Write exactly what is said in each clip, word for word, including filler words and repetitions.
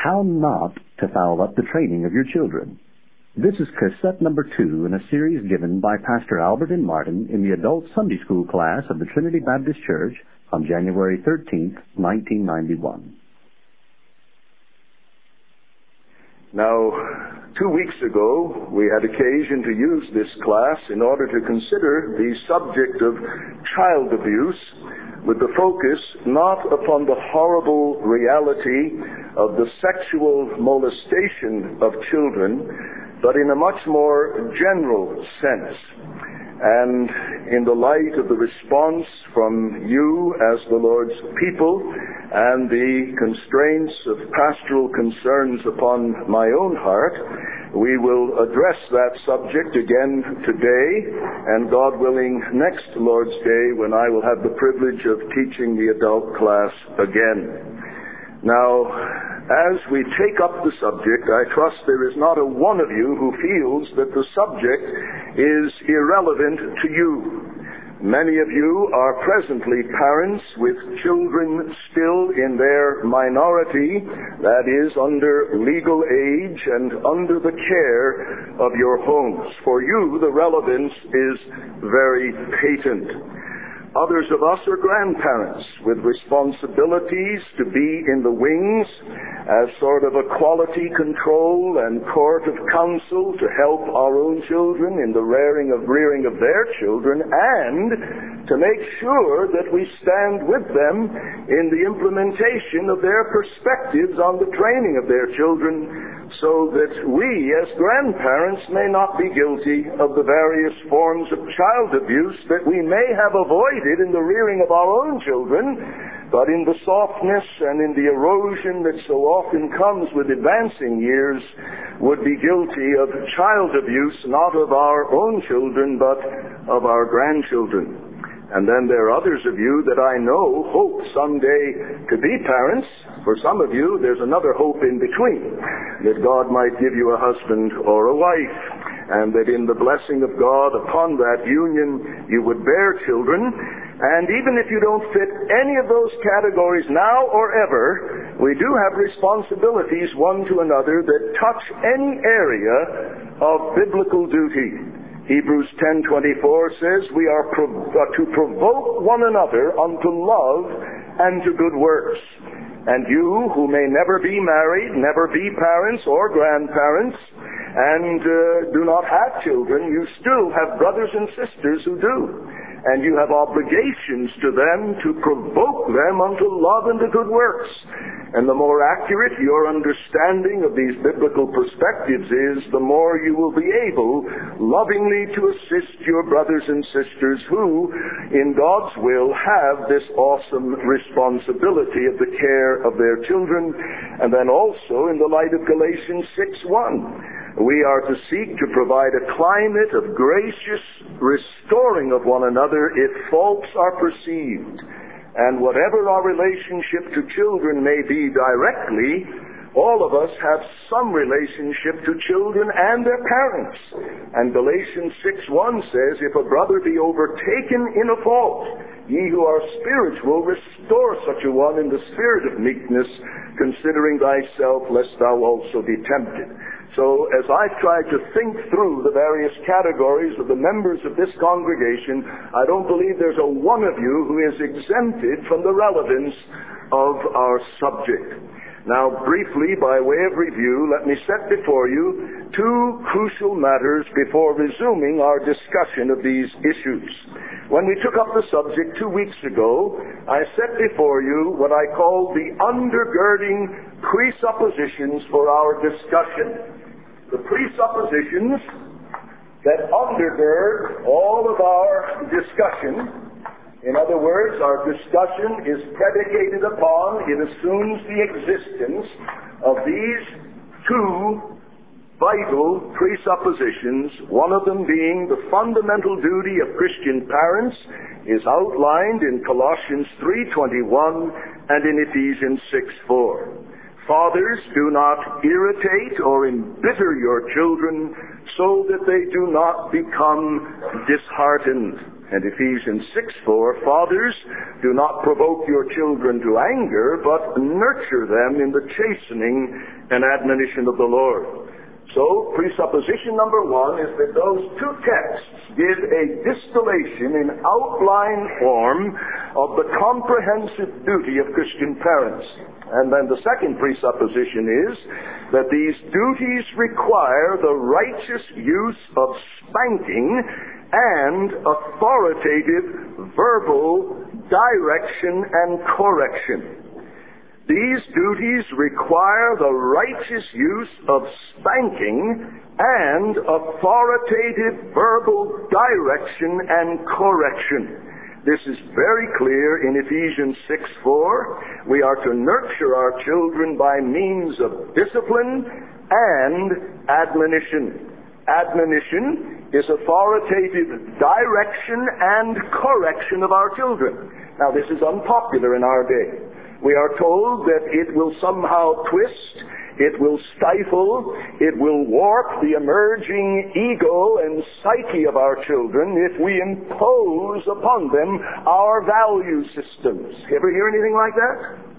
How Not to Foul Up the Training of Your Children. This is cassette number two in a series given by Pastor Albert and Martin in the adult Sunday school class of the Trinity Baptist Church on January thirteenth, nineteen ninety-one. Now, two weeks ago, we had occasion to use this class in order to consider the subject of child abuse with the focus not upon the horrible reality of the sexual molestation of children, but in a much more general sense. And in the light of the response from you as the Lord's people and the constraints of pastoral concerns upon my own heart, we will address that subject again today, and God willing, next Lord's Day, when I will have the privilege of teaching the adult class again. Now, as we take up the subject, I trust there is not a one of you who feels that the subject is irrelevant to you. Many of you are presently parents with children still in their minority, that is, under legal age and under the care of your homes. For you, the relevance is very patent. Others of us are grandparents with responsibilities to be in the wings as sort of a quality control and court of counsel to help our own children in the rearing of rearing of their children, and to make sure that we stand with them in the implementation of their perspectives on the training of their children, so that we as grandparents may not be guilty of the various forms of child abuse that we may have avoided in the rearing of our own children, but in the softness and in the erosion that so often comes with advancing years would be guilty of child abuse, not of our own children, but of our grandchildren. And then there are others of you that I know hope someday to be parents. For some of you, there's another hope in between, that God might give you a husband or a wife, and that in the blessing of God upon that union you would bear children. And even if you don't fit any of those categories now or ever, we do have responsibilities one to another that touch any area of biblical duty. Hebrews ten twenty-four says we are prov- uh, to provoke one another unto love and to good works. And you, who may never be married, never be parents or grandparents, and uh, do not have children, you still have brothers and sisters who do. And you have obligations to them to provoke them unto love and to good works. And the more accurate your understanding of these biblical perspectives is, the more you will be able lovingly to assist your brothers and sisters who, in God's will, have this awesome responsibility of the care of their children. And then also in the light of Galatians six one, we are to seek to provide a climate of gracious restoring of one another if faults are perceived. And whatever our relationship to children may be directly, all of us have some relationship to children and their parents. And Galatians six one says, if a brother be overtaken in a fault, ye who are spiritual, restore such a one in the spirit of meekness, considering thyself, lest thou also be tempted. So as I've tried to think through the various categories of the members of this congregation, I don't believe there's a one of you who is exempted from the relevance of our subject. Now, briefly, by way of review, let me set before you two crucial matters before resuming our discussion of these issues. When we took up the subject two weeks ago, I set before you what I call the undergirding presuppositions for our discussion. The presuppositions that undergird all of our discussion. In other words, our discussion is predicated upon, it assumes the existence of these two vital presuppositions, one of them being the fundamental duty of Christian parents is outlined in Colossians three twenty-one and in Ephesians six four. Fathers, do not irritate or embitter your children so that they do not become disheartened. And Ephesians six four, fathers, do not provoke your children to anger, but nurture them in the chastening and admonition of the Lord. So, presupposition number one is that those two texts give a distillation in outline form of the comprehensive duty of Christian parents. And then the second presupposition is that these duties require the righteous use of spanking and authoritative verbal direction and correction. These duties require the righteous use of spanking and authoritative verbal direction and correction. This is very clear in Ephesians six four. We are to nurture our children by means of discipline and admonition. Admonition is authoritative direction and correction of our children. Now, this is unpopular in our day. We are told that it will somehow twist, it will stifle, it will warp the emerging ego and psyche of our children if we impose upon them our value systems. Ever hear anything like that?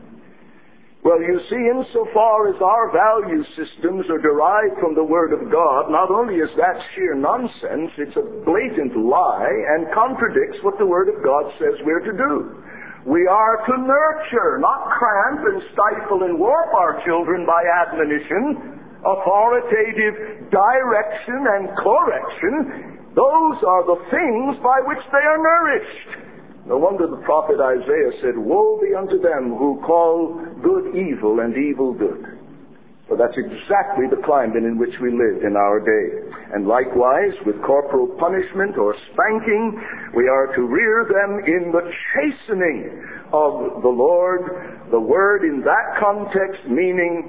Well, you see, insofar as our value systems are derived from the Word of God, not only is that sheer nonsense, it's a blatant lie and contradicts what the Word of God says we're to do. We are to nurture, not cramp and stifle and warp our children by admonition, authoritative direction and correction. Those are the things by which they are nourished. No wonder the prophet Isaiah said, woe be unto them who call good evil and evil good. For that's exactly the climate in which we live in our day. And likewise, with corporal punishment or spanking, we are to rear them in the chastening of the Lord. The word in that context meaning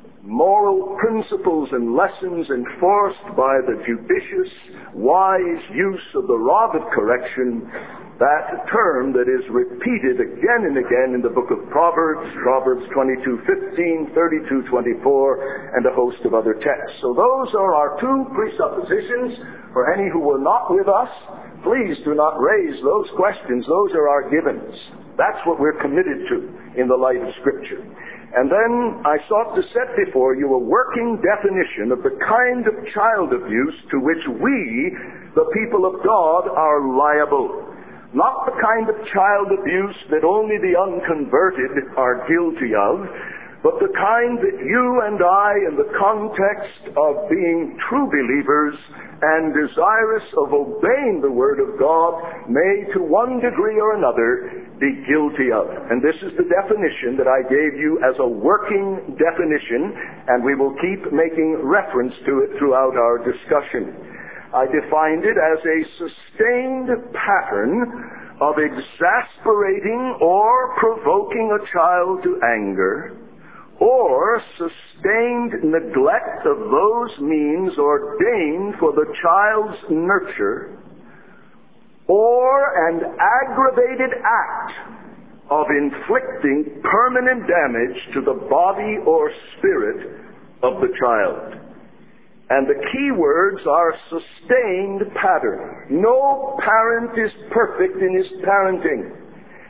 moral principles and lessons enforced by the judicious, wise use of the rod of correction, that term that is repeated again and again in the book of Proverbs, Proverbs twenty-two fifteen, thirty-two twenty-four, and a host of other texts. So those are our two presuppositions. For any who were not with us, please do not raise those questions. Those are our givens. That's what we're committed to in the light of Scripture. And then I sought to set before you a working definition of the kind of child abuse to which we, the people of God, are liable. Not the kind of child abuse that only the unconverted are guilty of, but the kind that you and I, in the context of being true believers and desirous of obeying the Word of God, may to one degree or another be guilty of. And this is the definition that I gave you as a working definition, and we will keep making reference to it throughout our discussion. I defined it as a sustained pattern of exasperating or provoking a child to anger, or sustained neglect of those means ordained for the child's nurture, or an aggravated act of inflicting permanent damage to the body or spirit of the child. And the key words are sustained pattern. No parent is perfect in his parenting.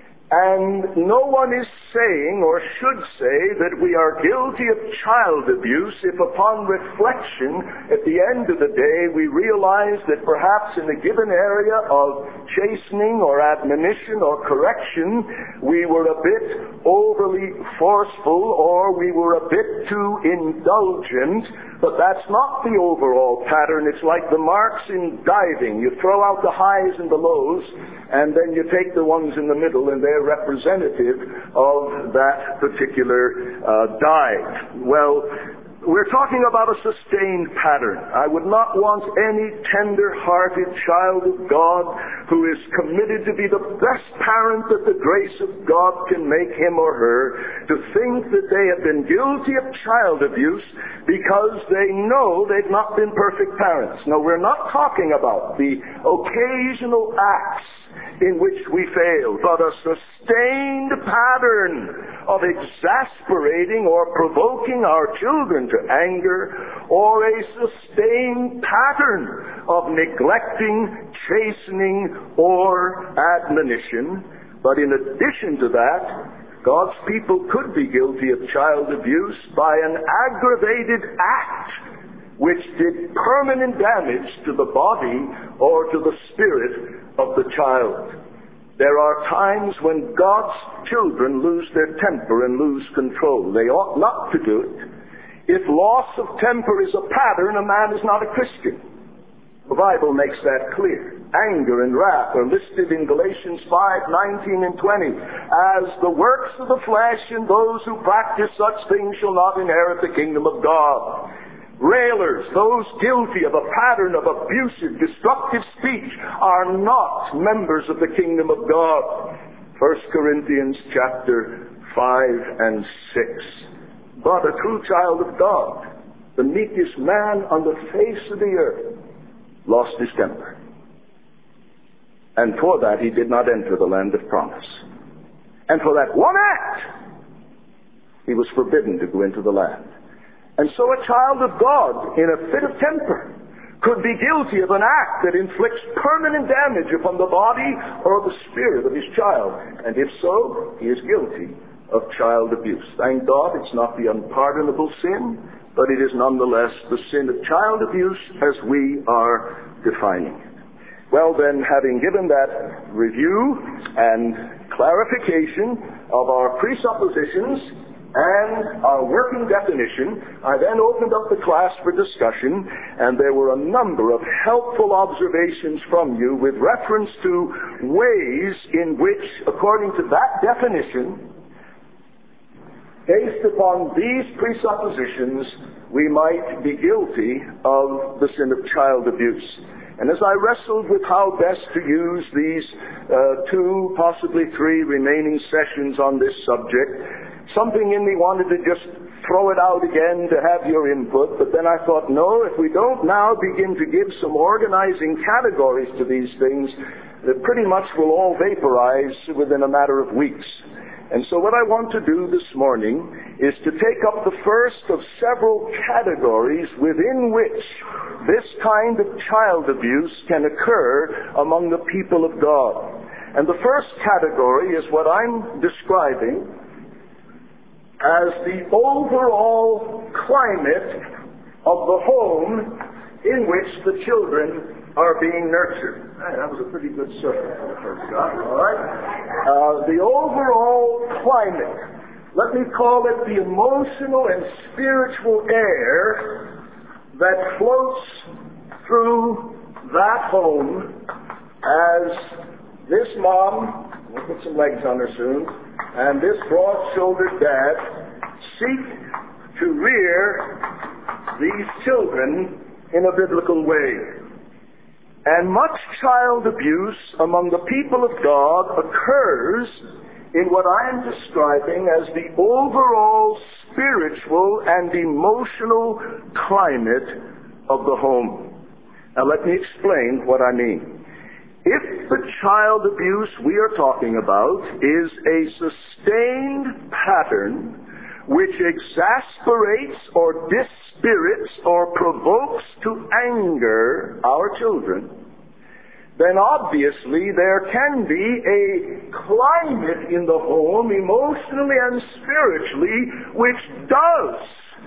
And no one is saying or should say that we are guilty of child abuse if upon reflection at the end of the day we realize that perhaps in a given area of chastening or admonition or correction we were a bit overly forceful or we were a bit too indulgent. But that's not the overall pattern. It's like the marks in diving. You throw out the highs and the lows, and then you take the ones in the middle, and they're representative of that particular uh, dive. Well, we're talking about a sustained pattern. I would not want any tender-hearted child of God who is committed to be the best parent that the grace of God can make him or her to think that they have been guilty of child abuse because they know they've not been perfect parents. No, we're not talking about the occasional acts in which we fail, but a sustained pattern of exasperating or provoking our children to anger, or a sustained pattern of neglecting, chastening, or admonition. But in addition to that, God's people could be guilty of child abuse by an aggravated act which did permanent damage to the body or to the spirit of the child. There are times when God's children lose their temper and lose control. They ought not to do it. If loss of temper is a pattern, a man is not a Christian. The Bible makes that clear. Anger and wrath are listed in Galatians five, nineteen and twenty as the works of the flesh, and those who practice such things shall not inherit the kingdom of God. Railers, those guilty of a pattern of abusive, destructive speech, are not members of the kingdom of God. First Corinthians chapter five and six. But a true child of God, the meekest man on the face of the earth, lost his temper. And for that he did not enter the land of promise. And for that one act, he was forbidden to go into the land. And so a child of God, in a fit of temper, could be guilty of an act that inflicts permanent damage upon the body or the spirit of his child. And if so, he is guilty of child abuse. Thank God it's not the unpardonable sin, but it is nonetheless the sin of child abuse as we are defining it. Well then, having given that review and clarification of our presuppositions and our working definition, I then opened up the class for discussion, and there were a number of helpful observations from you with reference to ways in which, according to that definition, based upon these presuppositions, we might be guilty of the sin of child abuse. And as I wrestled with how best to use these uh, two, possibly three remaining sessions on this subject, something in me wanted to just throw it out again to have your input, but then I thought, no, if we don't now begin to give some organizing categories to these things, that pretty much will all vaporize within a matter of weeks. And so what I want to do this morning is to take up the first of several categories within which this kind of child abuse can occur among the people of God. And the first category is what I'm describing as the overall climate of the home in which the children are being nurtured. Hey, that was a pretty good sermon for the first guy, all right? Uh, the overall climate, let me call it the emotional and spiritual air that floats through that home as this mom, we'll put some legs on her soon, and this broad-shouldered dad seek to rear these children in a biblical way. And much child abuse among the people of God occurs in what I am describing as the overall spiritual and emotional climate of the home. Now let me explain what I mean. If the child abuse we are talking about is a sustained pattern which exasperates or dispirits or provokes to anger our children, then obviously there can be a climate in the home, emotionally and spiritually, which does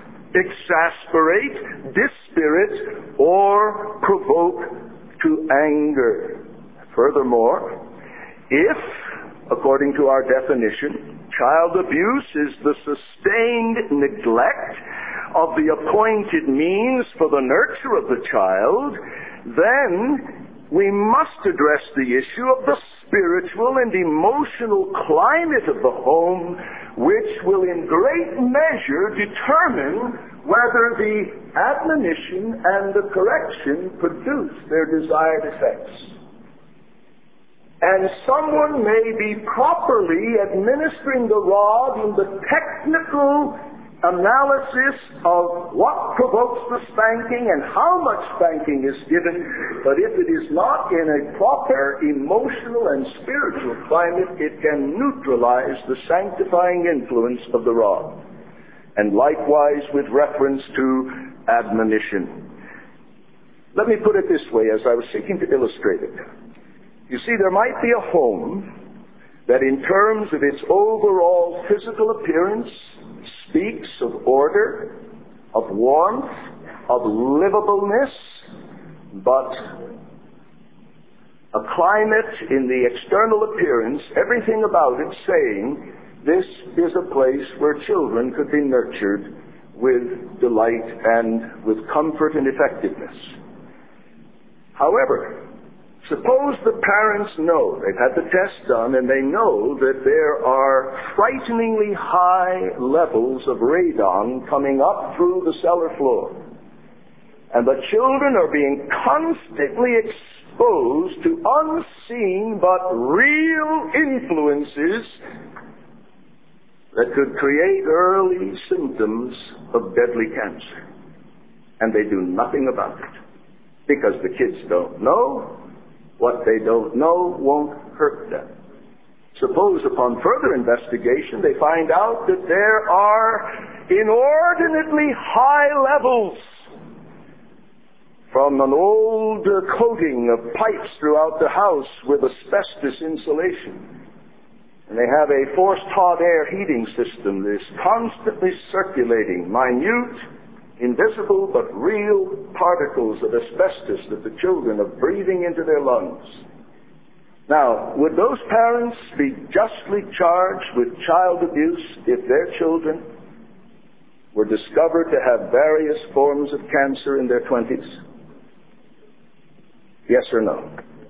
exasperate, dispirit, or provoke to anger. Furthermore, if, according to our definition, child abuse is the sustained neglect of the appointed means for the nurture of the child, then we must address the issue of the spiritual and emotional climate of the home, which will in great measure determine whether the admonition and the correction produce their desired effects. And someone may be properly administering the rod in the technical analysis of what provokes the spanking and how much spanking is given, but if it is not in a proper emotional and spiritual climate, it can neutralize the sanctifying influence of the rod. And likewise with reference to admonition. Let me put it this way as I was seeking to illustrate it. You see, there might be a home that in terms of its overall physical appearance speaks of order, of warmth, of livableness, but a climate in the external appearance, everything about it saying, this is a place where children could be nurtured with delight and with comfort and effectiveness. However, suppose the parents know, they've had the test done, and they know that there are frighteningly high levels of radon coming up through the cellar floor. And the children are being constantly exposed to unseen but real influences that could create early symptoms of deadly cancer. And they do nothing about it. Because the kids don't know. What they don't know won't hurt them. Suppose upon further investigation they find out that there are inordinately high levels from an old uh, coating of pipes throughout the house with asbestos insulation. And they have a forced hot air heating system that is constantly circulating minute, invisible but real particles of asbestos that the children are breathing into their lungs. Now, would those parents be justly charged with child abuse if their children were discovered to have various forms of cancer in their twenties? Yes or no?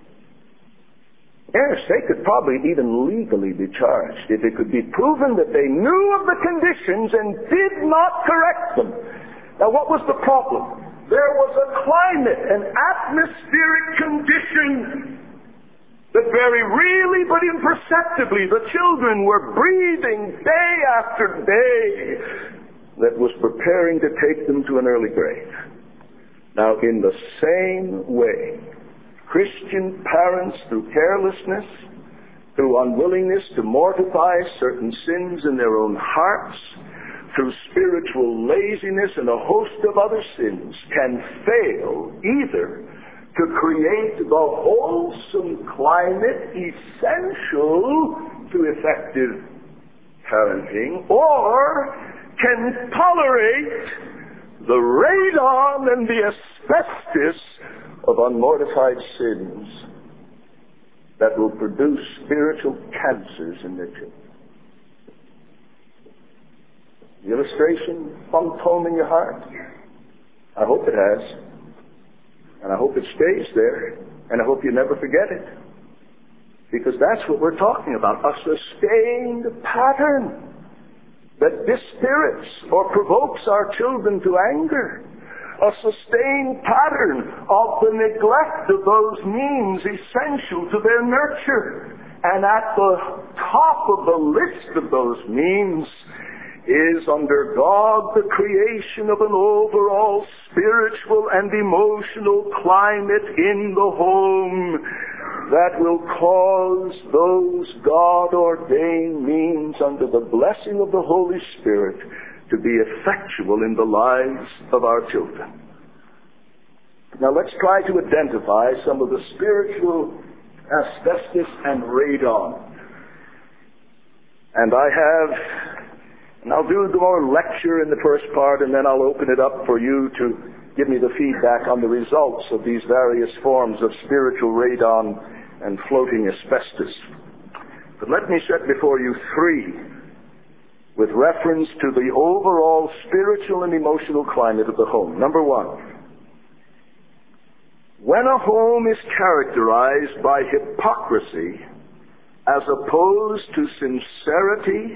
Yes, they could probably even legally be charged if it could be proven that they knew of the conditions and did not correct them. Now, what was the problem? There was a climate, an atmospheric condition that very really but imperceptibly the children were breathing day after day that was preparing to take them to an early grave. Now, in the same way, Christian parents, through carelessness, through unwillingness to mortify certain sins in their own hearts, through spiritual laziness and a host of other sins, can fail either to create the wholesome climate essential to effective parenting, or can tolerate the radon and the asbestos of unmortified sins that will produce spiritual cancers in their children. The illustration sunk home in your heart? I hope it has. And I hope it stays there. And I hope you never forget it. Because that's what we're talking about. A sustained pattern that dispirits or provokes our children to anger. A sustained pattern of the neglect of those means essential to their nurture. And at the top of the list of those means is under God the creation of an overall spiritual and emotional climate in the home that will cause those God-ordained means under the blessing of the Holy Spirit to be effectual in the lives of our children. Now let's try to identify some of the spiritual asbestos and radon. And I have, and I'll do the more lecture in the first part, and then I'll open it up for you to give me the feedback on the results of these various forms of spiritual radon and floating asbestos. But let me set before you three with reference to the overall spiritual and emotional climate of the home. Number one, when a home is characterized by hypocrisy as opposed to sincerity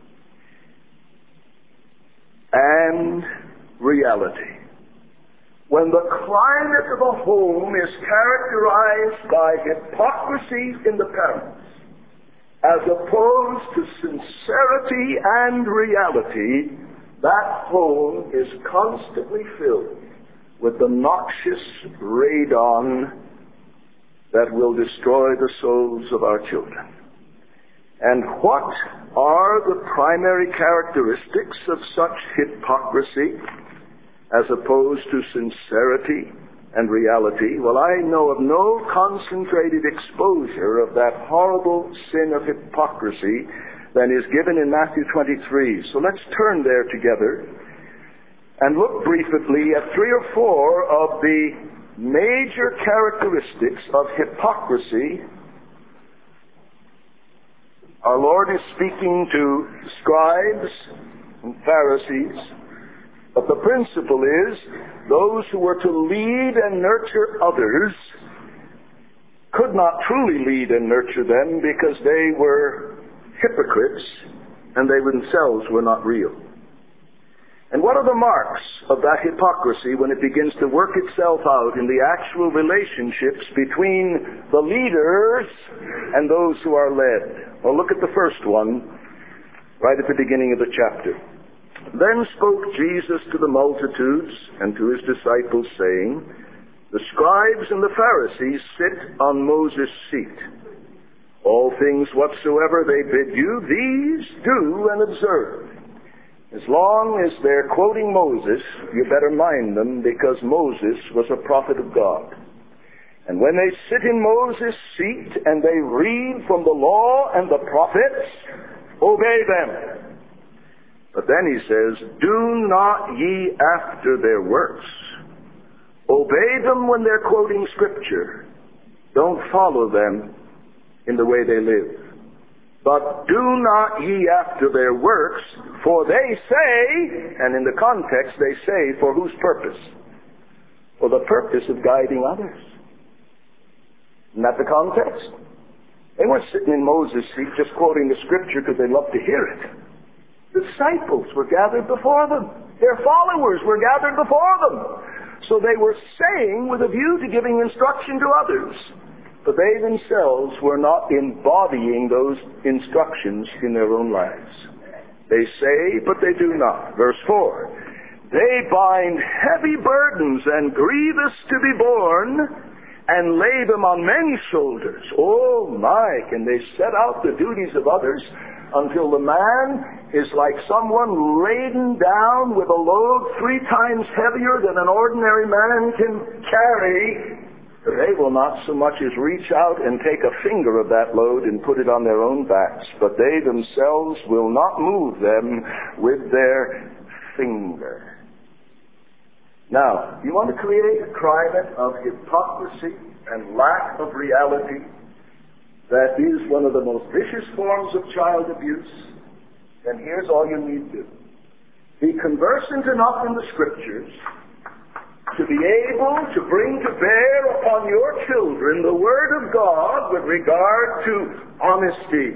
and reality. When the climate of a home is characterized by hypocrisy in the parents as opposed to sincerity and reality, that home is constantly filled with the noxious radon that will destroy the souls of our children. And what are the primary characteristics of such hypocrisy as opposed to sincerity and reality? Well, I know of no concentrated exposure of that horrible sin of hypocrisy than is given in Matthew twenty-three. So let's turn there together and look briefly at three or four of the major characteristics of hypocrisy. Our Lord is speaking to scribes and Pharisees, but the principle is those who were to lead and nurture others could not truly lead and nurture them because they were hypocrites and they themselves were not real. And what are the marks of that hypocrisy when it begins to work itself out in the actual relationships between the leaders and those who are led? Well, look at the first one right at the beginning of the chapter. Then spoke Jesus to the multitudes and to his disciples, saying, the scribes and the Pharisees sit on Moses' seat. All things whatsoever they bid you, these do and observe. As long as they're quoting Moses, you better mind them, because Moses was a prophet of God. And when they sit in Moses' seat and they read from the law and the prophets, obey them. But then he says, do not ye after their works. Obey them when they're quoting Scripture. Don't follow them in the way they live. But do not ye after their works, for they say, and in the context they say, for whose purpose? For the purpose of guiding others. Isn't that the context? They weren't sitting in Moses' seat just quoting the Scripture because they loved to hear it. The disciples were gathered before them. Their followers were gathered before them. So they were saying with a view to giving instruction to others. But they themselves were not embodying those instructions in their own lives. They say, but they do not. Verse four, they bind heavy burdens and grievous to be borne, and lay them on men's shoulders. Oh my, can they set out the duties of others until the man is like someone laden down with a load three times heavier than an ordinary man can carry. They will not so much as reach out and take a finger of that load and put it on their own backs, but they themselves will not move them with their finger. Now, you want to create a climate of hypocrisy and lack of reality that is one of the most vicious forms of child abuse, and here's all you need to do. Be conversant enough in the Scriptures to be able to bring to bear upon your children the Word of God with regard to honesty,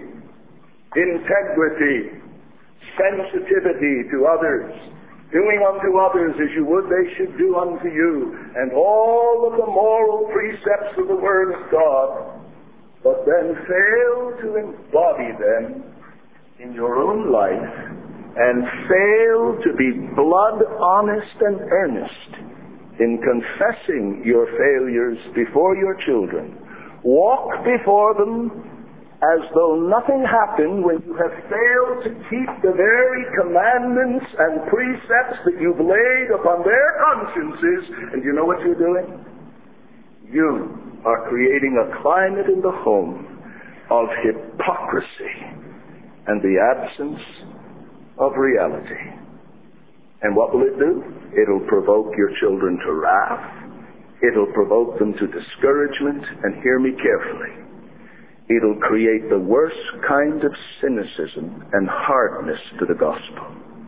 integrity, sensitivity to others, doing unto others as you would they should do unto you, and all of the moral precepts of the Word of God, but then fail to embody them in your own life and fail to be blood honest and earnest in confessing your failures before your children. Walk before them as though nothing happened when you have failed to keep the very commandments and precepts that you've laid upon their consciences. And you know what you're doing? You are creating a climate in the home of hypocrisy and the absence of reality. And what will it do? It'll provoke your children to wrath. It'll provoke them to discouragement. And hear me carefully. It'll create the worst kind of cynicism and hardness to the gospel.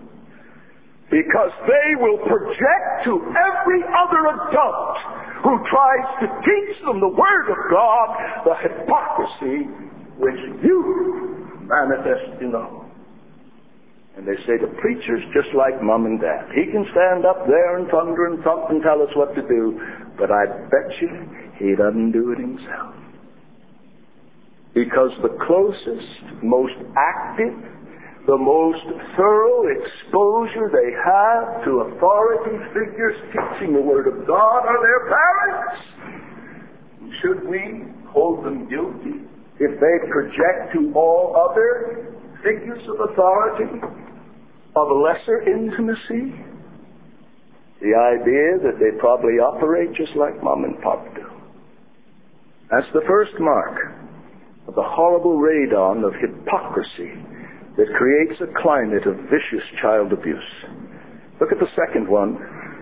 Because they will project to every other adult who tries to teach them the Word of God the hypocrisy which you manifest in the home. And they say the preacher's just like mom and dad. He can stand up there and thunder and thump and tell us what to do, but I bet you he doesn't do it himself. Because the closest, most active, the most thorough exposure they have to authority figures teaching the Word of God are their parents. Should we hold them guilty if they project to all other figures of authority of lesser intimacy the idea that they probably operate just like mom and pop do? That's the first mark of the horrible radon of hypocrisy that creates a climate of vicious child abuse. Look at the second one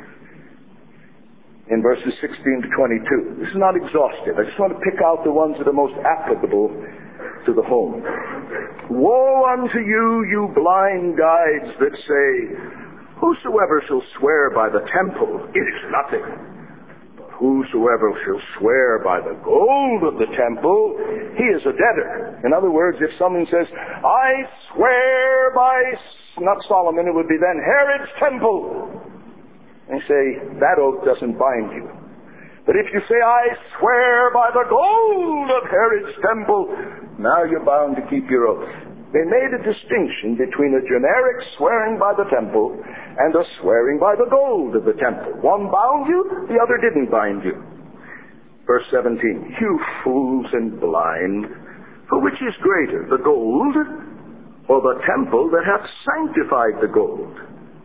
in verses sixteen to twenty-two. This is not exhaustive. I just want to pick out the ones that are most applicable to the home. Woe unto you, you blind guides that say, whosoever shall swear by the temple, it is nothing. But whosoever shall swear by the gold of the temple, he is a debtor. In other words, if someone says, I swear by, not Solomon, it would be then Herod's temple. And you say, that oath doesn't bind you. But if you say, I swear by the gold of Herod's temple, now you're bound to keep your oath. They made a distinction between a generic swearing by the temple and a swearing by the gold of the temple. One bound you, the other didn't bind you. Verse seventeen, you fools and blind, for which is greater, the gold or the temple that hath sanctified the gold?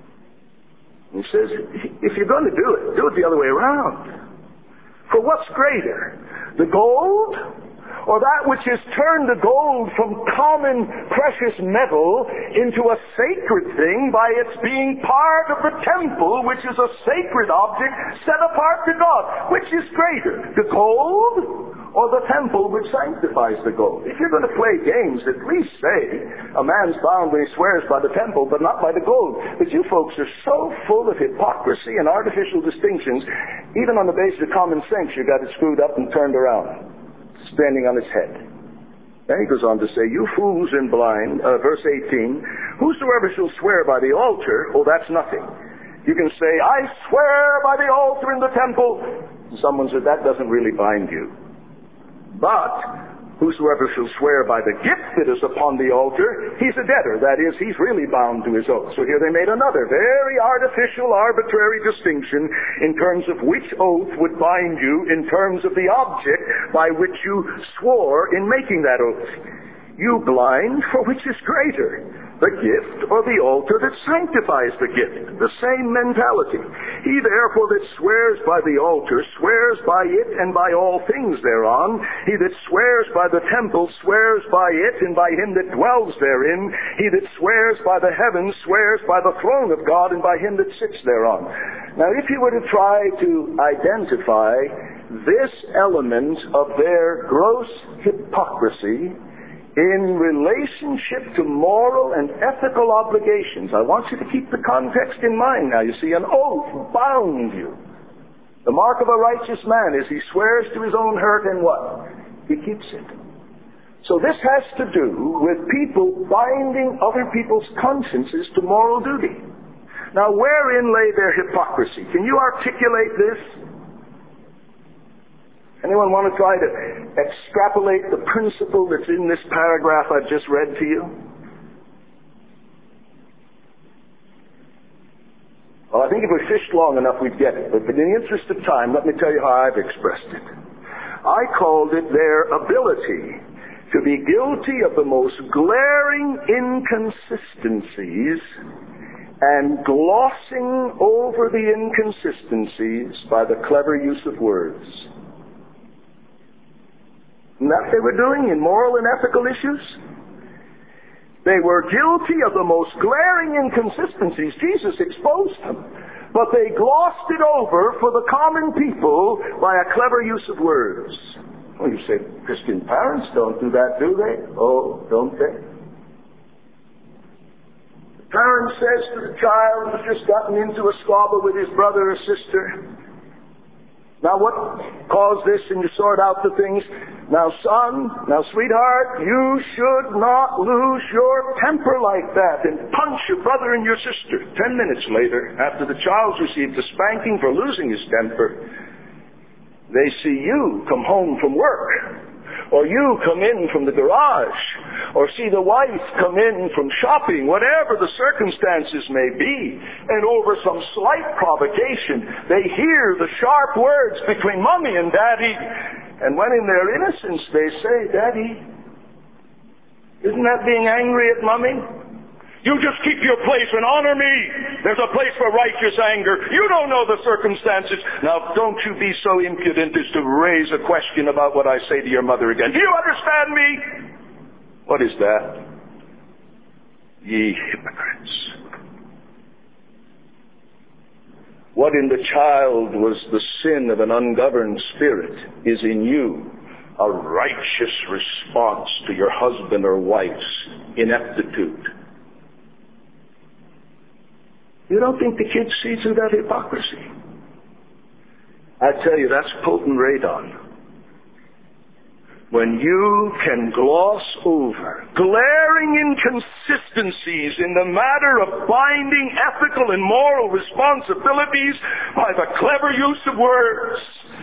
He says, if you're going to do it, do it the other way around. For what's greater, the gold or that which has turned the gold from common precious metal into a sacred thing by its being part of the temple, which is a sacred object set apart to God? Which is greater, the gold or the temple which sanctifies the gold? If you're going to play games, at least say a man's bound when he swears by the temple, but not by the gold. But you folks are so full of hypocrisy and artificial distinctions, even on the basis of common sense, you got it screwed up and turned around, standing on its head. Then he goes on to say, you fools and blind, uh, verse eighteen, whosoever shall swear by the altar, oh, that's nothing. You can say, I swear by the altar in the temple. Someone said, that doesn't really bind you. But whosoever shall swear by the gift that is upon the altar, he's a debtor. That is, he's really bound to his oath. So here they made another very artificial, arbitrary distinction in terms of which oath would bind you in terms of the object by which you swore in making that oath. You blind, for which is greater, the gift or the altar that sanctifies the gift? The same mentality. He therefore that swears by the altar swears by it and by all things thereon. He that swears by the temple swears by it and by him that dwells therein. He that swears by the heavens swears by the throne of God and by him that sits thereon. Now if you were to try to identify this element of their gross hypocrisy in relationship to moral and ethical obligations, I want you to keep the context in mind now. You see, an oath bound you. The mark of a righteous man is he swears to his own hurt and what? He keeps it. So this has to do with people binding other people's consciences to moral duty. Now, wherein lay their hypocrisy? Can you articulate this? Anyone want to try to extrapolate the principle that's in this paragraph I've just read to you? Well, I think if we fished long enough, we'd get it. But in the interest of time, let me tell you how I've expressed it. I called it their ability to be guilty of the most glaring inconsistencies and glossing over the inconsistencies by the clever use of words. And that they were doing in moral and ethical issues. They were guilty of the most glaring inconsistencies. Jesus exposed them. But they glossed it over for the common people by a clever use of words. Well, you say, Christian parents don't do that, do they? Oh, don't they? The parent says to the child who's just gotten into a squabble with his brother or sister, now what caused this, and you sort out the things. Now son, now sweetheart, you should not lose your temper like that and punch your brother and your sister. Ten minutes later, after the child's received a spanking for losing his temper, they see you come home from work or you come in from the garage, or see the wife come in from shopping, whatever the circumstances may be, and over some slight provocation, they hear the sharp words between Mommy and Daddy, and when in their innocence they say, Daddy, isn't that being angry at Mommy? You just keep your place and honor me. There's a place for righteous anger. You don't know the circumstances. Now, don't you be so impudent as to raise a question about what I say to your mother again. Do you understand me? What is that? Ye hypocrites. What in the child was the sin of an ungoverned spirit is in you a righteous response to your husband or wife's ineptitude. You don't think the kids see through that hypocrisy? I tell you, that's potent radon. When you can gloss over glaring inconsistencies in the matter of binding ethical and moral responsibilities by the clever use of words.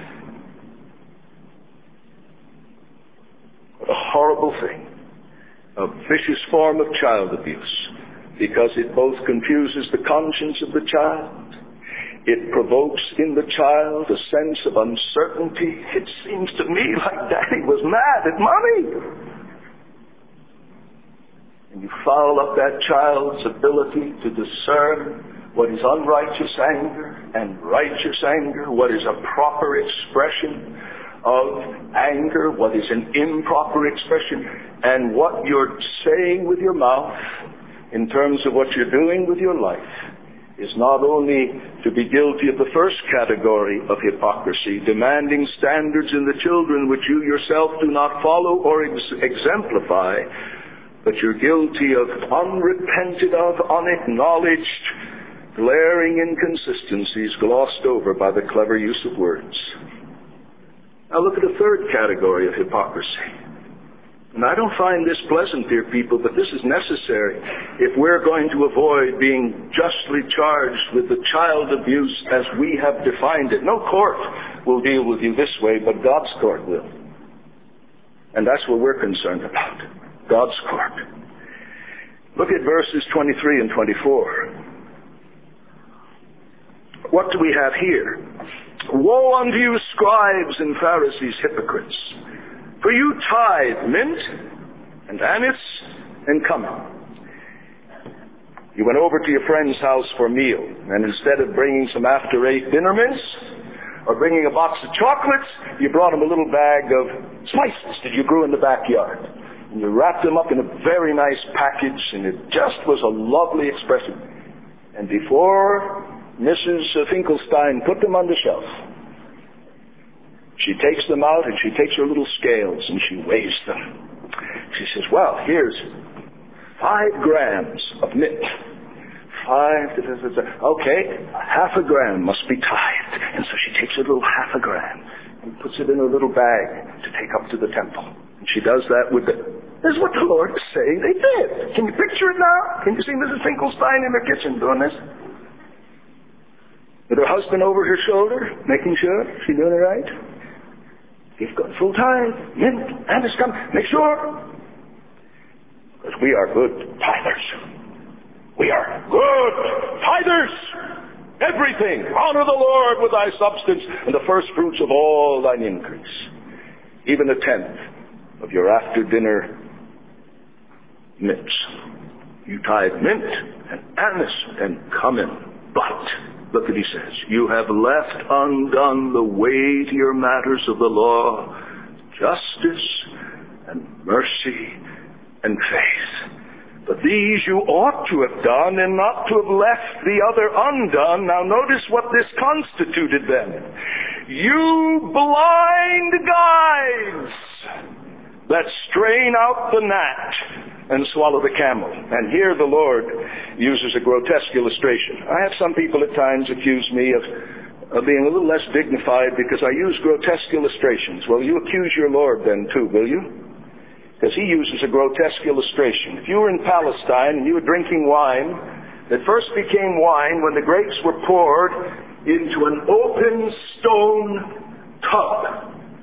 What a horrible thing. A vicious form of child abuse. Because it both confuses the conscience of the child, it provokes in the child a sense of uncertainty. It seems to me like Daddy was mad at Mommy. And you foul up that child's ability to discern what is unrighteous anger and righteous anger, what is a proper expression of anger, what is an improper expression, and what you're saying with your mouth in terms of what you're doing with your life is not only to be guilty of the first category of hypocrisy, demanding standards in the children which you yourself do not follow or ex- exemplify, but you're guilty of unrepented of, unacknowledged, glaring inconsistencies glossed over by the clever use of words. Now look at the third category of hypocrisy. And I don't find this pleasant, dear people, but this is necessary if we're going to avoid being justly charged with the child abuse as we have defined it. No court will deal with you this way, but God's court will. And that's what we're concerned about. God's court. Look at verses twenty-three and twenty-four. What do we have here? Woe unto you, scribes and Pharisees, hypocrites! For you tithe mint and anise and cumin. You went over to your friend's house for a meal, and instead of bringing some after-eight dinner mints or bringing a box of chocolates, you brought him a little bag of spices that you grew in the backyard. And you wrapped them up in a very nice package, and it just was a lovely expression. And before Missus Finkelstein put them on the shelf, she takes them out and she takes her little scales and she weighs them. She says, well, here's five grams of mint. Five, okay, half a gram must be tithed. And so she takes a little half a gram and puts it in a little bag to take up to the temple. And she does that with the, this is what the Lord is saying they did. Can you picture it now? Can you see Missus Finkelstein in her kitchen doing this? With her husband over her shoulder, making sure she's doing it right? You've got full tithe, mint, and it's come. Make sure. Because we are good tithers. We are good tithers. Everything. Honor the Lord with thy substance and the first fruits of all thine increase. Even a tenth of your after-dinner mints. You tithe mint and anise and cumin. But look what he says. You have left undone the weightier matters of the law, justice and mercy and faith. But these you ought to have done and not to have left the other undone. Now notice what this constituted then. You blind guides that strain out the gnat and swallow the camel. And here the Lord uses a grotesque illustration. I have some people at times accuse me of, of being a little less dignified because I use grotesque illustrations. Well, you accuse your Lord then too, will you? Because he uses a grotesque illustration. If you were in Palestine and you were drinking wine that first became wine when the grapes were poured into an open stone tub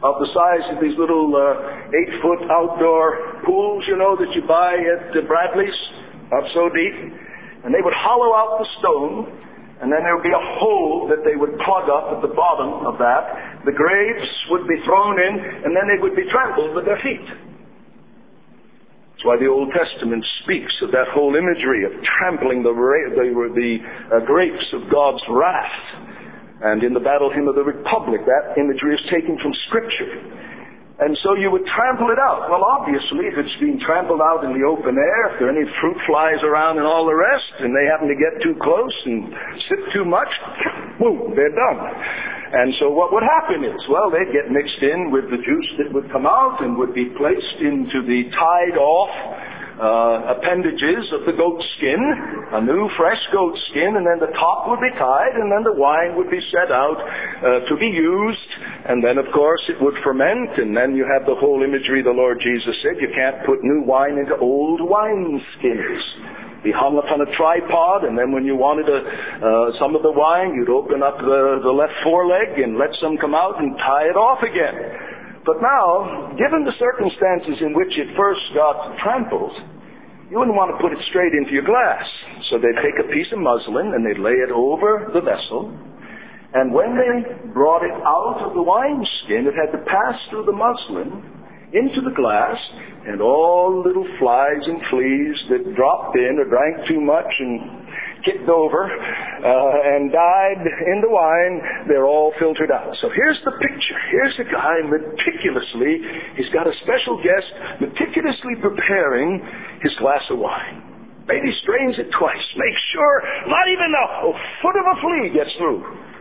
of the size of these little uh, eight-foot outdoor pools, you know, that you buy at uh, Bradley's, not so deep. And they would hollow out the stone, and then there would be a hole that they would plug up at the bottom of that. The graves would be thrown in, and then they would be trampled with their feet. That's why the Old Testament speaks of that whole imagery of trampling the, the, the uh, grapes of God's wrath. And in the Battle Hymn of the Republic, that imagery is taken from Scripture. And so you would trample it out. Well, obviously, if it's being trampled out in the open air, if there are any fruit flies around and all the rest, and they happen to get too close and sip too much, boom, they're done. And so what would happen is, well, they'd get mixed in with the juice that would come out and would be placed into the tied-off uh, appendages of the goat skin, a new, fresh goat skin, and then the top would be tied, and then the wine would be set out uh, to be used, and then, of course, it would ferment, and then you have the whole imagery the Lord Jesus said, you can't put new wine into old wine skins. Be hung upon a tripod, and then when you wanted a, uh, some of the wine, you'd open up the, the left foreleg and let some come out and tie it off again. But now, given the circumstances in which it first got trampled, you wouldn't want to put it straight into your glass. So they'd take a piece of muslin and they'd lay it over the vessel, and when they brought it out of the wineskin, it had to pass through the muslin into the glass, and all little flies and fleas that dropped in or drank too much and kicked over uh, and died in the wine, they're all filtered out. So here's the picture. Here's a guy meticulously, he's got a special guest, meticulously preparing his glass of wine. Maybe strains it twice. Make sure not even a foot of a flea gets through.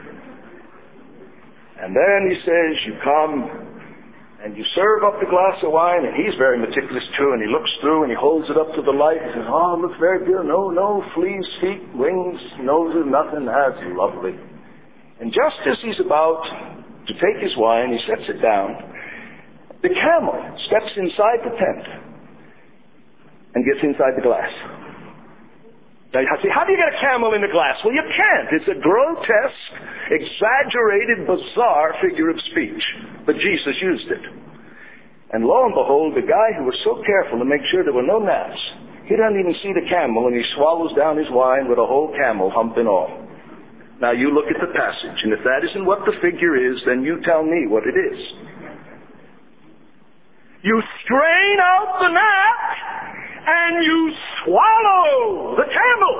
And then he says, you come and you serve up the glass of wine, and he's very meticulous too, and he looks through and he holds it up to the light and says, oh, it looks very good. No, no, fleas, feet, wings, noses, nothing. That's lovely. And just as he's about to take his wine, he sets it down. The camel steps inside the tent and gets inside the glass. Now you say, how do you get a camel in a glass? Well, you can't. It's a grotesque, exaggerated, bizarre figure of speech. But Jesus used it. And lo and behold, the guy who was so careful to make sure there were no gnats, he doesn't even see the camel, and he swallows down his wine with a whole camel hump and all. Now you look at the passage, and if that isn't what the figure is, then you tell me what it is. You strain out the gnat, and you swallow the camel.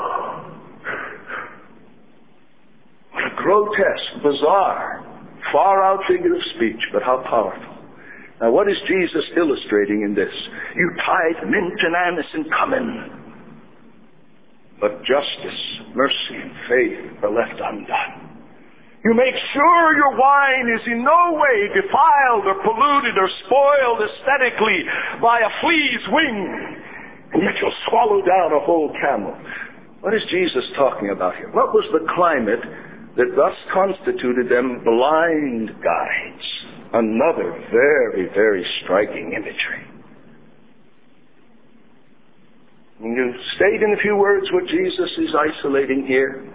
What a grotesque, bizarre, far-out figure of speech, but how powerful. Now what is Jesus illustrating in this? You tithe mint and anise and cumin, but justice, mercy, and faith are left undone. You make sure your wine is in no way defiled or polluted or spoiled aesthetically by a flea's wing, and yet you'll swallow down a whole camel. What is Jesus talking about here? What was the climate that thus constituted them blind guides? Another very, very striking imagery. When you state in a few words what Jesus is isolating here,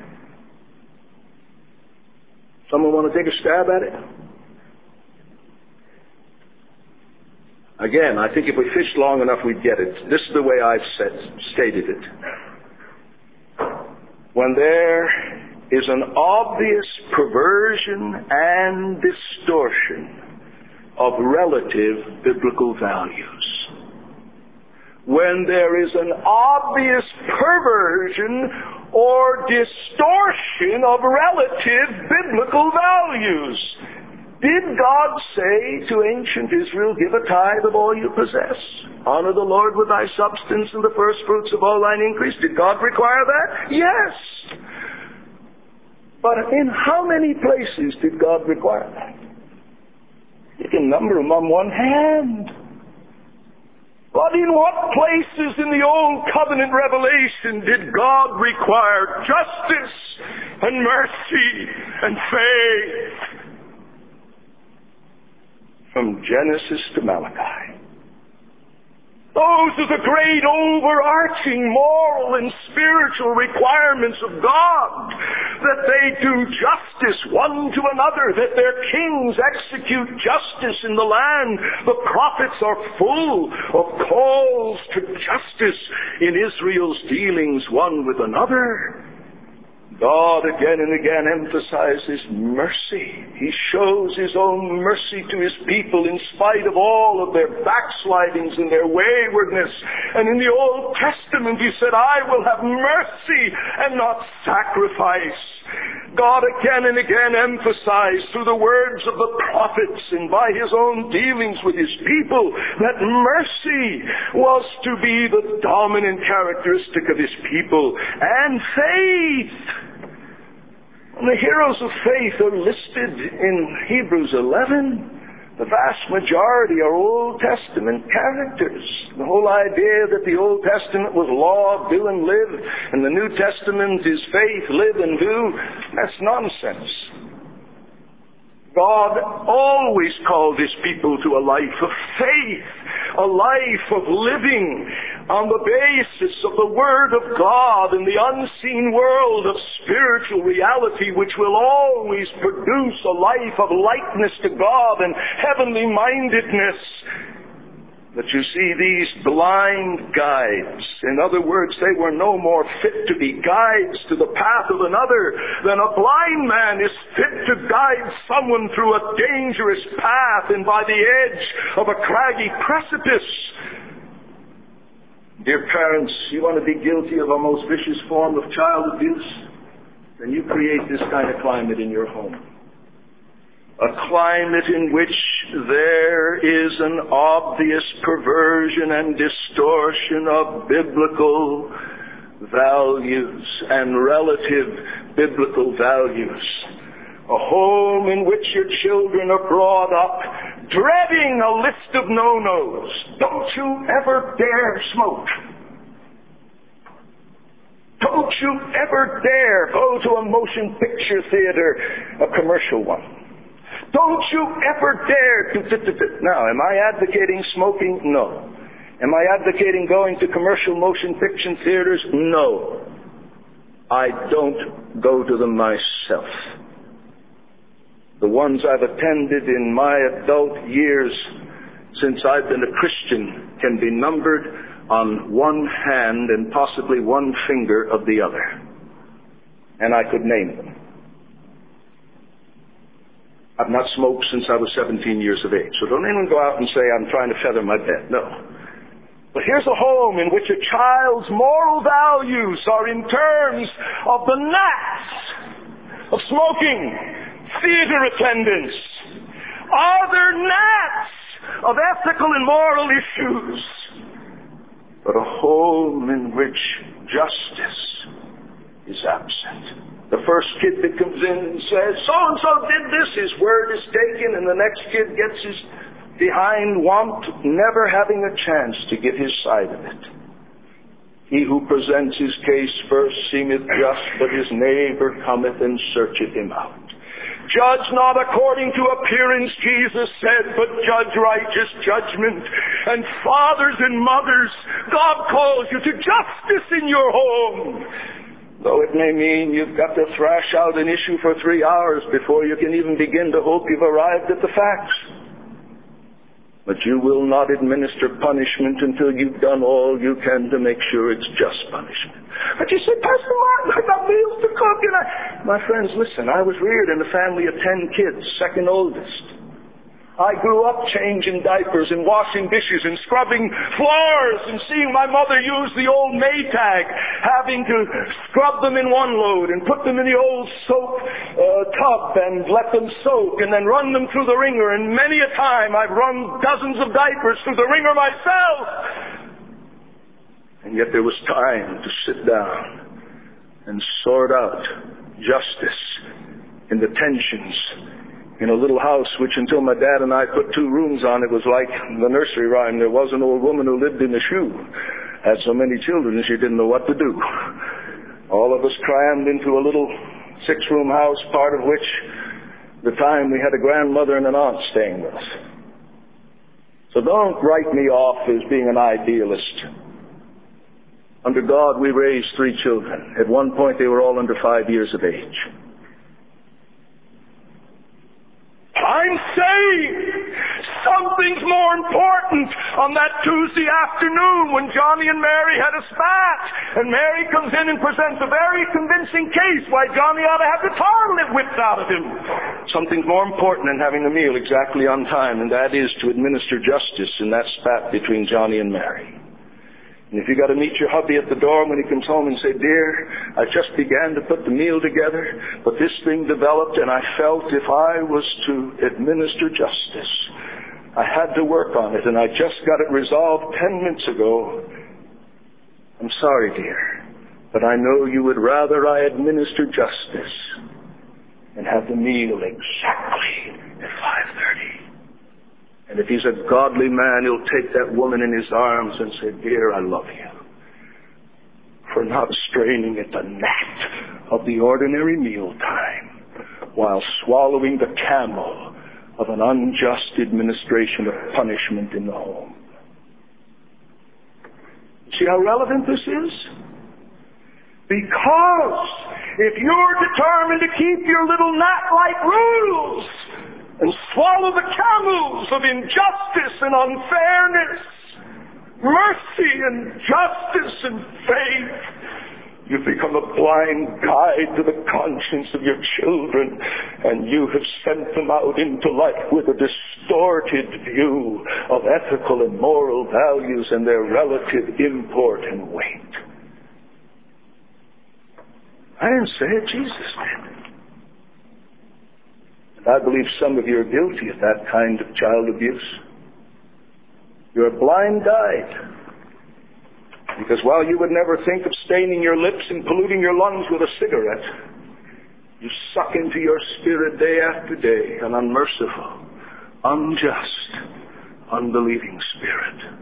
someone want to take a stab at it? Again, I think if we fished long enough, we'd get it. This is the way I've said, stated it. When there is an obvious perversion and distortion of relative biblical values, when there is an obvious perversion or distortion of relative biblical values, did God say to ancient Israel, give a tithe of all you possess? Honor the Lord with thy substance and the first fruits of all thine increase. Did God require that? Yes. But in how many places did God require that? You can number them on one hand. But in what places in the Old Covenant revelation did God require justice and mercy and faith? From Genesis to Malachi. Those are the great overarching moral and spiritual requirements of God. That they do justice one to another, that their kings execute justice in the land. The prophets are full of calls to justice in Israel's dealings one with another. God again and again emphasizes mercy. He shows His own mercy to His people in spite of all of their backslidings and their waywardness. And in the Old Testament He said, I will have mercy and not sacrifice. God again and again emphasized through the words of the prophets and by His own dealings with His people that mercy was to be the dominant characteristic of His people, and faith. And the heroes of faith are listed in Hebrews eleven. The vast majority are Old Testament characters. The whole idea that the Old Testament was law, do and live, and the New Testament is faith, live and do, that's nonsense. God always called His people to a life of faith, a life of living on the basis of the Word of God and the unseen world of spiritual reality, which will always produce a life of likeness to God and heavenly mindedness. But you see, these blind guides, in other words, they were no more fit to be guides to the path of another than a blind man is fit to guide someone through a dangerous path and by the edge of a craggy precipice. Dear parents, you want to be guilty of a most vicious form of child abuse? Then you create this kind of climate in your home. A climate in which there is an obvious perversion and distortion of biblical values and relative biblical values. A home in which your children are brought up dreading a list of no-nos. Don't you ever dare smoke. Don't you ever dare go to a motion picture theater, a commercial one. Don't you ever dare to... Now, am I advocating smoking? No. Am I advocating going to commercial motion picture theaters? No. I don't go to them myself. The ones I've attended in my adult years since I've been a Christian can be numbered on one hand and possibly one finger of the other. And I could name them. I've not smoked since I was seventeen years of age. So don't anyone go out and say I'm trying to feather my bed. No. But here's a home in which a child's moral values are in terms of the gnats of smoking, theater attendance. Are there gnats of ethical and moral issues? But a home in which justice is absent. The first kid that comes in and says, so-and-so did this, his word is taken, and the next kid gets his behind want, never having a chance to give his side of it. He who presents his case first seemeth just, but his neighbor cometh and searcheth him out. Judge not according to appearance, Jesus said, but judge righteous judgment. And fathers and mothers, God calls you to justice in your home. Though it may mean you've got to thrash out an issue for three hours before you can even begin to hope you've arrived at the facts. But you will not administer punishment until you've done all you can to make sure it's just punishment. But you say, Pastor Martin, I got meals to cook. And I... My friends, listen, I was reared in a family of ten kids, second oldest. I grew up changing diapers and washing dishes and scrubbing floors and seeing my mother use the old Maytag, having to scrub them in one load and put them in the old soap uh, tub and let them soak and then run them through the wringer. And many a time I've run dozens of diapers through the wringer myself. And yet there was time to sit down and sort out justice in the tensions in a little house which, until my dad and I put two rooms on, it was like the nursery rhyme, there was an old woman who lived in a shoe, had so many children and she didn't know what to do. All of us crammed into a little six-room house, part of which, the time we had a grandmother and an aunt staying with us. So don't write me off as being an idealist. Under God, we raised three children. At one point, they were all under five years of age. I'm saying something's more important on that Tuesday afternoon when Johnny and Mary had a spat, and Mary comes in and presents a very convincing case why Johnny ought to have the toilet whipped out of him. Something's more important than having the meal exactly on time, and that is to administer justice in that spat between Johnny and Mary. And if you got to meet your hubby at the door when he comes home and say, dear, I just began to put the meal together, but this thing developed and I felt if I was to administer justice, I had to work on it and I just got it resolved ten minutes ago. I'm sorry, dear, but I know you would rather I administer justice and have the meal exactly at five thirty. And if he's a godly man, he'll take that woman in his arms and say, dear, I love you for not straining at the gnat of the ordinary mealtime while swallowing the camel of an unjust administration of punishment in the home. See how relevant this is? Because if you're determined to keep your little gnat-like rules and swallow the camels of injustice and unfairness, mercy and justice and faith, you become a blind guide to the conscience of your children, and you have sent them out into life with a distorted view of ethical and moral values and their relative import and weight. I didn't say it, Jesus did. I believe some of you are guilty of that kind of child abuse. You're a blind guide. Because while you would never think of staining your lips and polluting your lungs with a cigarette, you suck into your spirit day after day an unmerciful, unjust, unbelieving spirit.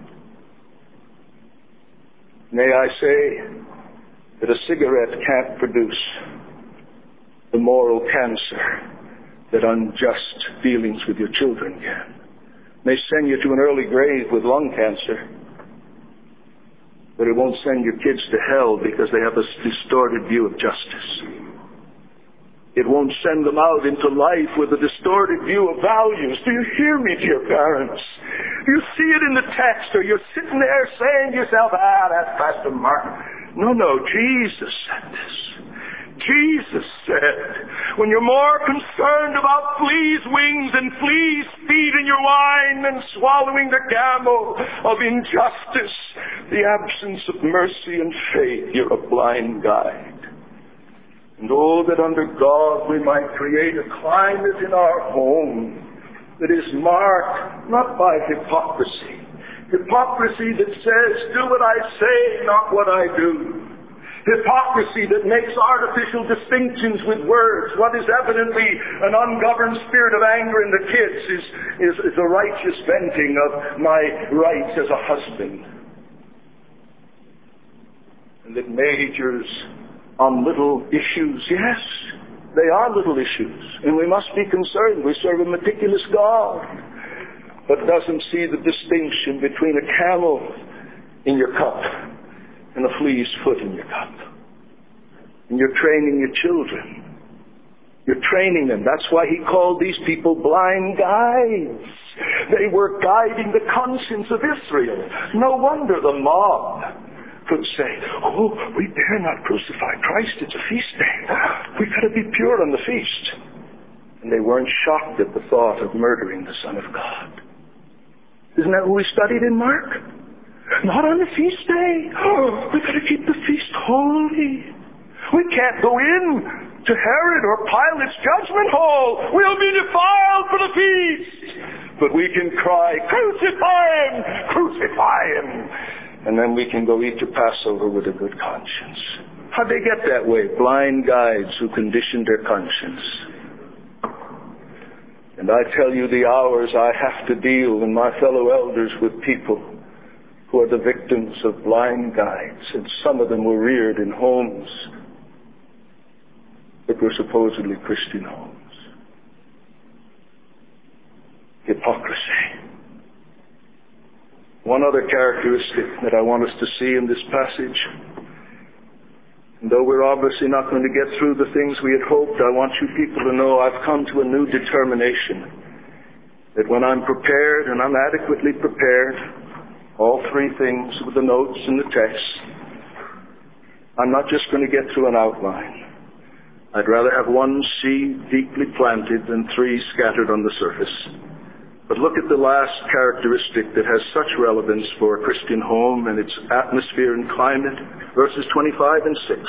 May I say that a cigarette can't produce the moral cancer that unjust dealings with your children can. May send you to an early grave with lung cancer, but it won't send your kids to hell because they have a distorted view of justice. It won't send them out into life with a distorted view of values. Do you hear me, dear parents? Do you see it in the text, or you're sitting there saying to yourself, ah, that's Pastor Martin. No, no, Jesus said this. Jesus said, when you're more concerned about fleas' wings and fleas' feet in your wine than swallowing the camel of injustice, the absence of mercy and faith, you're a blind guide. And oh, that under God we might create a climate in our home that is marked not by hypocrisy. Hypocrisy that says, do what I say, not what I do. Hypocrisy that makes artificial distinctions with words. What is evidently an ungoverned spirit of anger in the kids is, is, is a righteous venting of my rights as a husband. And that majors on little issues, yes, they are little issues, and we must be concerned. We serve a meticulous God, but doesn't see the distinction between a camel in your cup and a flea's foot in your cup. And you're training your children. You're training them. That's why he called these people blind guides. They were guiding the conscience of Israel. No wonder the mob could say, oh, we dare not crucify Christ. It's a feast day. We've got to be pure on the feast. And they weren't shocked at the thought of murdering the Son of God. Isn't that what we studied in Mark? Not on the feast day. Oh, we've got to keep the feast holy. We can't go in to Herod or Pilate's judgment hall. We'll be defiled for the feast. But we can cry, crucify him, crucify him. And then we can go eat the Passover with a good conscience. How'd they get that way? Blind guides who conditioned their conscience. And I tell you, the hours I have to deal in my fellow elders with people who are the victims of blind guides, and some of them were reared in homes that were supposedly Christian homes. Hypocrisy. one other characteristic that I want us to see in this passage. And though we're obviously not going to get through the things we had hoped, I want you people to know I've come to a new determination that when I'm prepared, and I'm adequately prepared, all three things with the notes and the text, I'm not just going to get through an outline. I'd rather have one seed deeply planted than three scattered on the surface. But look at the last characteristic that has such relevance for a Christian home and its atmosphere and climate, verses twenty-five and six.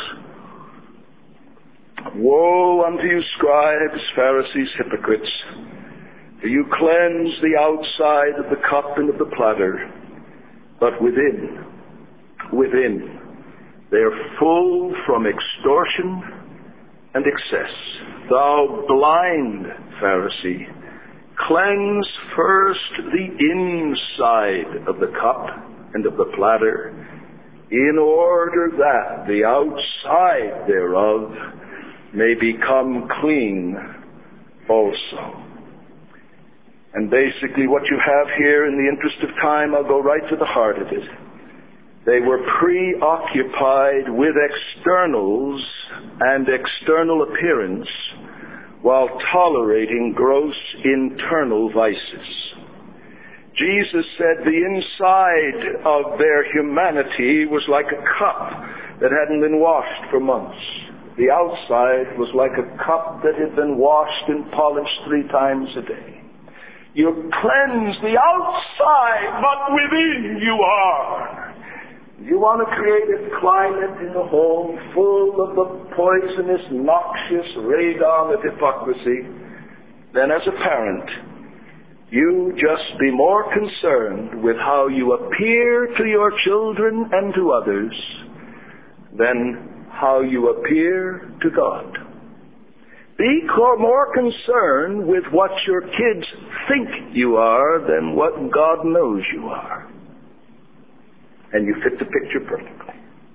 Woe unto you, scribes, Pharisees, hypocrites, for you cleanse the outside of the cup and of the platter, but within, within, they are full from extortion and excess. Thou blind Pharisee, cleanse first the inside of the cup and of the platter, in order that the outside thereof may become clean also. And basically what you have here, in the interest of time, I'll go right to the heart of it. They were preoccupied with externals and external appearance while tolerating gross internal vices. Jesus said the inside of their humanity was like a cup that hadn't been washed for months. The outside was like a cup that had been washed and polished three times a day. You cleanse the outside, but within you are. You want to create a climate in the home full of the poisonous, noxious radon of hypocrisy, then as a parent, you just be more concerned with how you appear to your children and to others than how you appear to God. Be more concerned with what your kids think you are than what God knows you are. And you fit the picture perfectly.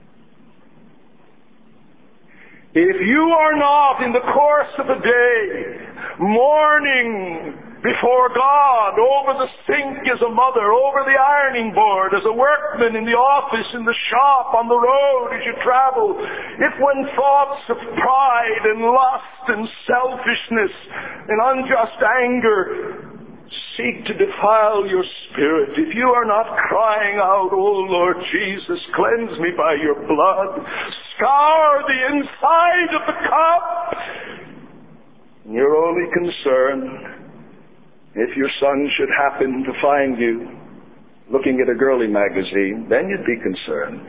If you are not, in the course of a day, mourning before God over the sink as a mother, over the ironing board as a workman, in the office, in the shop, on the road as you travel, if when thoughts of pride and lust and selfishness and unjust anger seek to defile your spirit, if you are not crying out, "Oh Lord Jesus, cleanse me by your blood, scour the inside of the cup," and you're only concerned if your son should happen to find you looking at a girly magazine, then you'd be concerned.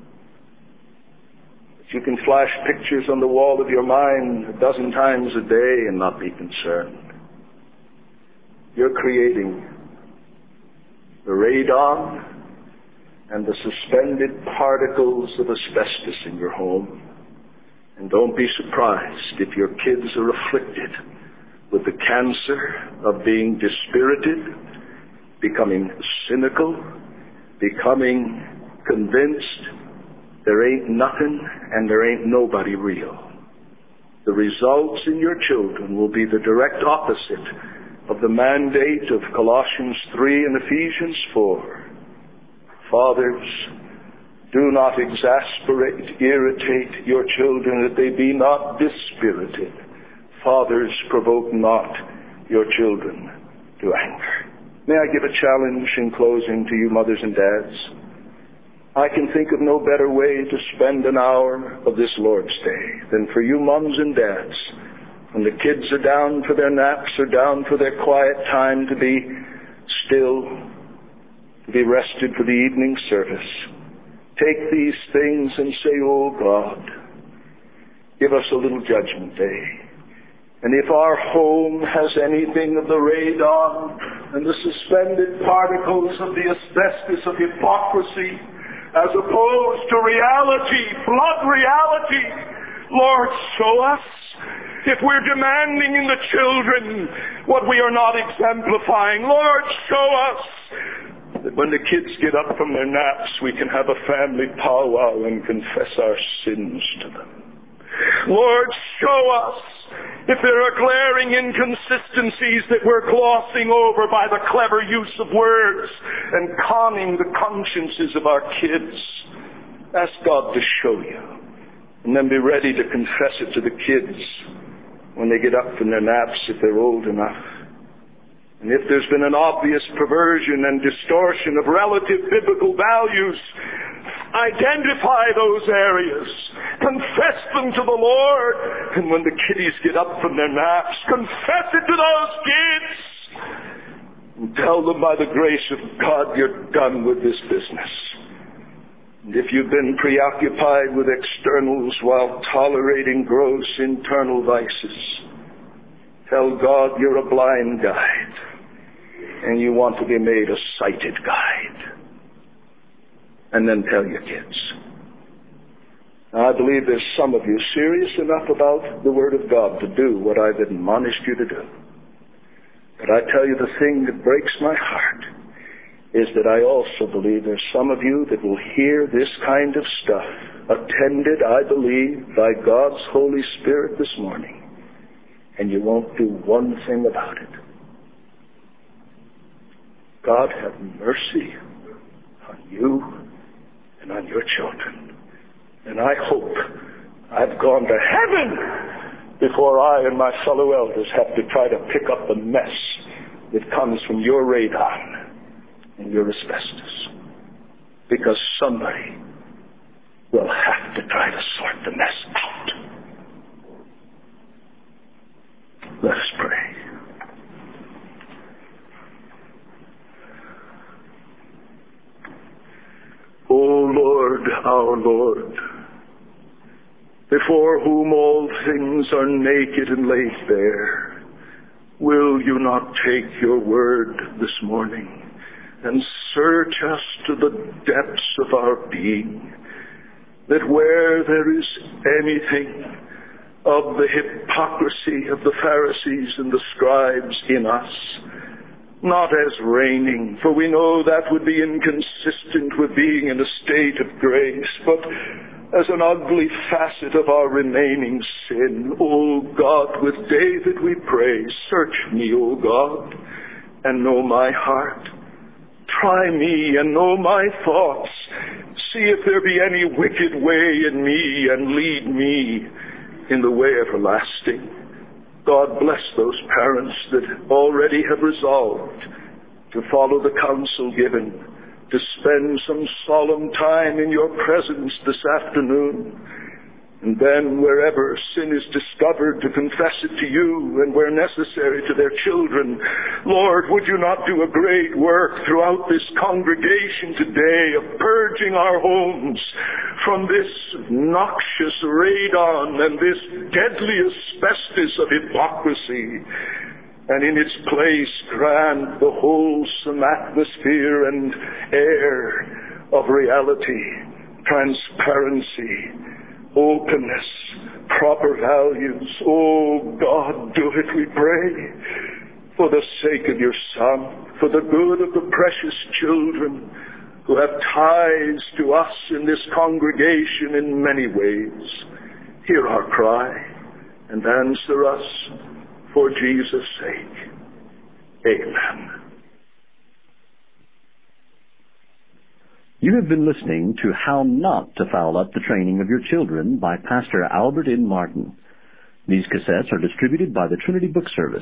But you can flash pictures on the wall of your mind a dozen times a day and not be concerned. You're creating the radon and the suspended particles of asbestos in your home. And don't be surprised if your kids are afflicted with the cancer of being dispirited, becoming cynical, becoming convinced there ain't nothing and there ain't nobody real. The results in your children will be the direct opposite of the mandate of Colossians three and Ephesians four. Fathers, do not exasperate, irritate your children, that they be not dispirited. Fathers, provoke not your children to anger. May I give a challenge in closing to you mothers and dads? I can think of no better way to spend an hour of this Lord's Day than for you moms and dads, when the kids are down for their naps or down for their quiet time, to be still, to be rested for the evening service. Take these things and say, "Oh God, give us a little judgment day. And if our home has anything of the radon and the suspended particles of the asbestos of hypocrisy, as opposed to reality, blood reality, Lord, show us. If we're demanding in the children what we are not exemplifying, Lord, show us that when the kids get up from their naps, we can have a family powwow and confess our sins to them. Lord, show us if there are glaring inconsistencies that we're glossing over by the clever use of words and conning the consciences of our kids, ask God to show you. And then be ready to confess it to the kids when they get up from their naps if they're old enough. And if there's been an obvious perversion and distortion of relative biblical values, identify those areas. Confess them to the Lord. And when the kiddies get up from their naps, confess it to those kids. And tell them by the grace of God you're done with this business. And if you've been preoccupied with externals while tolerating gross internal vices, tell God you're a blind guide and you want to be made a sighted guide. And then tell your kids. Now, I believe there's some of you serious enough about the Word of God to do what I've admonished you to do. But I tell you, the thing that breaks my heart is that I also believe there's some of you that will hear this kind of stuff, attended, I believe, by God's Holy Spirit this morning, and you won't do one thing about it. God have mercy on you and on your children. And I hope I've gone to heaven before I and my fellow elders have to try to pick up the mess that comes from your radon and your asbestos. Because somebody will have to try to sort the mess out. Let us pray. O Lord, our Lord, before whom all things are naked and laid bare, will you not take your word this morning and search us to the depths of our being, that where there is anything of the hypocrisy of the Pharisees and the scribes in us, not as reigning, for we know that would be inconsistent with being in a state of grace, but as an ugly facet of our remaining sin. O God, with David we pray, search me, O God, and know my heart. Try me and know my thoughts. See if there be any wicked way in me, and lead me in the way everlasting. God bless those parents that already have resolved to follow the counsel given, to spend some solemn time in your presence this afternoon, and then wherever sin is discovered, to confess it to you, and where necessary to their children. Lord, would you not do a great work throughout this congregation today of purging our homes from this noxious radon and this deadly asbestos of hypocrisy, and in its place grant the wholesome atmosphere and air of reality, transparency, openness, proper values. Oh God, do it, we pray, for the sake of your Son, for the good of the precious children who have ties to us in this congregation in many ways. Hear our cry and answer us for Jesus' sake. Amen. You have been listening to How Not to Foul Up the Training of Your Children by Pastor Albert N. Martin. These cassettes are distributed by the Trinity Book Service.